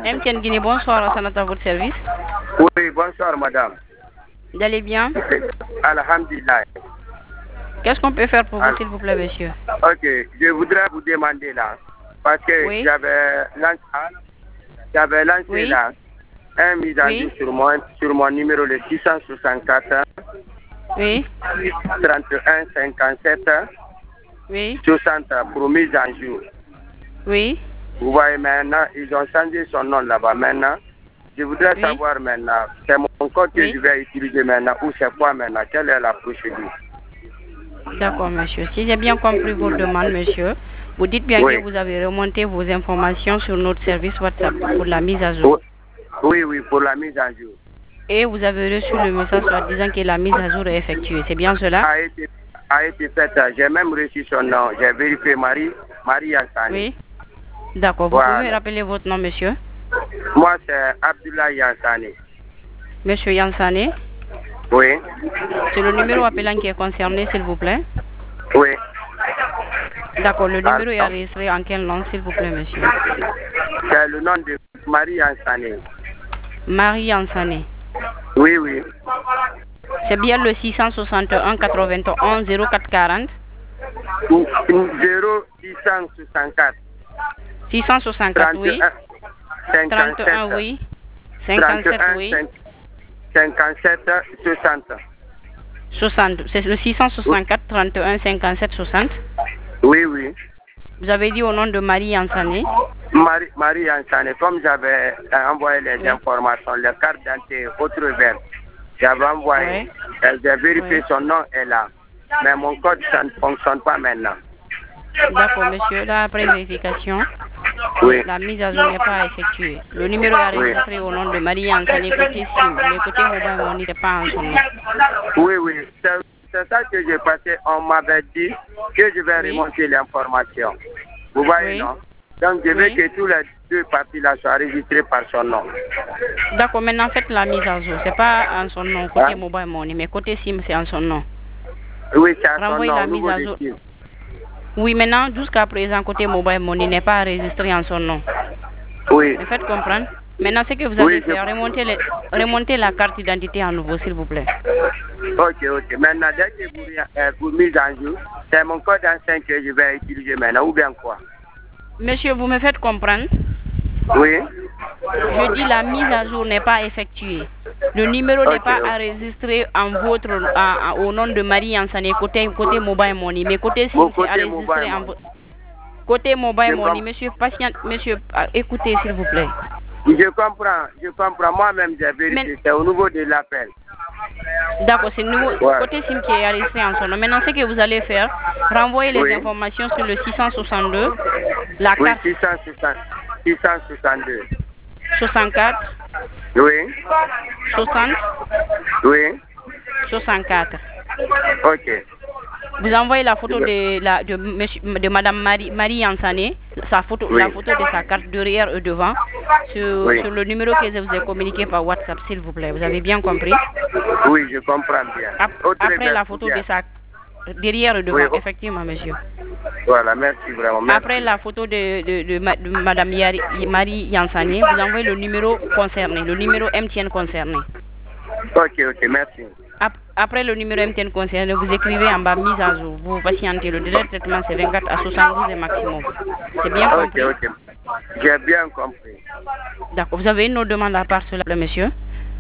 MTN Guinée, bonsoir, Sanata, à votre service. Oui, bonsoir, madame. Vous allez bien? Alhamdulillah. Qu'est-ce qu'on peut faire pour vous, s'il vous plaît, monsieur? Ok, je voudrais vous demander là, parce que Oui. j'avais lancé là un mise à jour sur mon numéro le 664 Oui. 31 57 Oui. 60 pour mise à jour. Oui. Vous voyez maintenant, ils ont changé son nom là-bas maintenant. Je voudrais savoir maintenant, c'est mon code que je vais utiliser maintenant ou c'est quoi maintenant? Quelle est la procédure? D'accord, monsieur. Si j'ai bien compris vos demandes, monsieur, vous dites bien que vous avez remonté vos informations sur notre service WhatsApp pour la mise à jour. Oui, pour la mise à jour. Et vous avez reçu le message soit disant que la mise à jour est effectuée. C'est bien cela? A été faite. J'ai même reçu son nom. J'ai vérifié Marie Yansani. Oui. D'accord. Vous pouvez rappeler votre nom, monsieur? Moi, c'est Abdullah Yansani. Monsieur Yansani? Oui. C'est le numéro appelant qui est concerné, s'il vous plaît? Oui. D'accord. Le numéro est enregistré en quel nom, s'il vous plaît, monsieur? C'est le nom de Marie Yansani. Marie Yansani. Oui. C'est bien le 661 91 04 40? 0664. 664, oui. 31, oui. 57, oui. 57, 60. 60. C'est le 664 31 57 60? Oui. Vous avez dit au nom de Marie Yansani? Marie Yansani, comme j'avais envoyé les informations, les cartes d'identité, autre verre, j'avais envoyé, j'ai vérifié son nom est là. Mais mon code, ça ne fonctionne pas maintenant. D'accord, monsieur. Là, après vérification, la mise à jour n'est pas effectuée. Le numéro est enregistré au nom de Marie Yansani côté SIM. Le côté mobile money n'est pas en son nom. Oui. C'est ça que j'ai passé. On m'avait dit que je vais remonter l'information. Vous voyez, non? Donc, je veux que tous les deux parties là soient enregistrées par son nom. D'accord, maintenant faites la mise à jour. C'est pas en son nom, côté mobile money, mais côté SIM, c'est en son nom. Oui, c'est en son Renvoyez nom. la mise à jour. Oui, maintenant, jusqu'à présent, côté mobile money n'est pas enregistré en son nom. Oui. Me faites comprendre? Maintenant, ce que vous avez fait, remontez la carte d'identité à nouveau, s'il vous plaît. Ok. Maintenant, dès que vous mise à jour, c'est mon code ancien que je vais utiliser maintenant, ou bien quoi? Monsieur, vous me faites comprendre? Oui. Je dis la mise à jour n'est pas effectuée. Le numéro n'est pas enregistré au nom de Marie Yansani, côté mobile money, mais côté SIM, c'est enregistré en côté mobile money. Monsieur, écoutez, s'il vous plaît. Je comprends. Moi-même, j'ai vérifié. C'est au niveau de l'appel. D'accord, c'est nouveau. Côté SIM qui est enregistré en son nom. Maintenant, ce que vous allez faire, renvoyer les informations sur le 662, la carte. 662. 64. Oui. 60. Oui. 64. Ok. Vous envoyez la photo de Madame Marie Yansani, la photo de sa carte derrière et devant, sur le numéro que je vous ai communiqué par WhatsApp, s'il vous plaît. Vous avez bien compris? Oui, je comprends bien. Après la photo de sa derrière et devant, effectivement, monsieur. Voilà, merci vraiment. Merci. Après la photo de Madame Marie Yansani, vous envoyez le numéro concerné, le numéro MTN concerné. Ok, merci. Après le numéro MTN concerné, vous écrivez en bas mise à jour. Vous patientez. Le délai de traitement, c'est 24 à 72 et maximum. C'est bien compris? Ok. J'ai bien compris. D'accord. Vous avez une autre demande à part cela, monsieur?